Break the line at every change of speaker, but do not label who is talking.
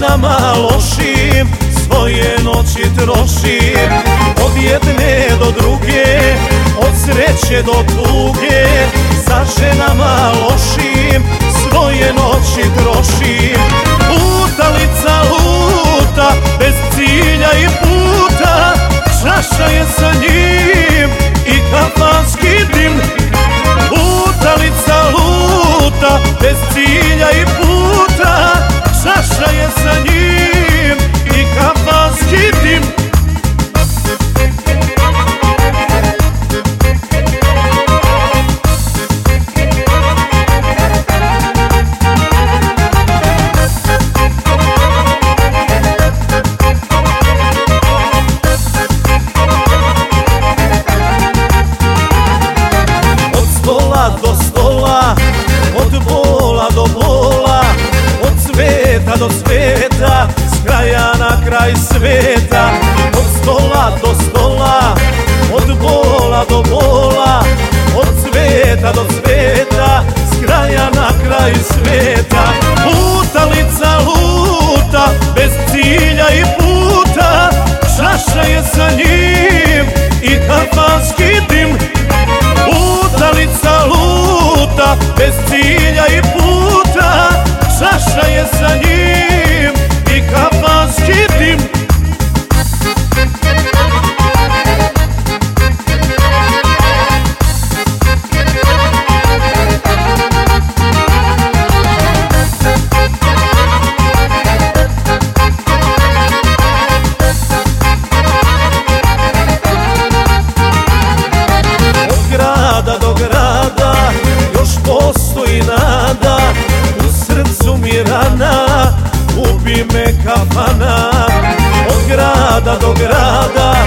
ženama lošim svoje noći trošim. Od jedne do druge, od sreće do tuge, sa ženama lošim svoje noći trošim. Lutalica luta bez cilja i puta, čaša je sa njim i kafanski dim. Lutalica luta bez cilja i puta, čaša je sa njim i kafanski dim. Do stola, od bola do bola, od sveta do sveta, s kraja na kraj sveta. Od stola do stola, od bola do bola, od sveta do sveta, s kraja na kraj sveta. Lutalica luta bez cilja i puta, čaša je sa njim i kafanski dim. Lutalica luta bez cilja i puta, čaša je sa njim i kafanski dim. Do grada još postoji nada, u srcu mi rana, ubi me kafana. Od grada do grada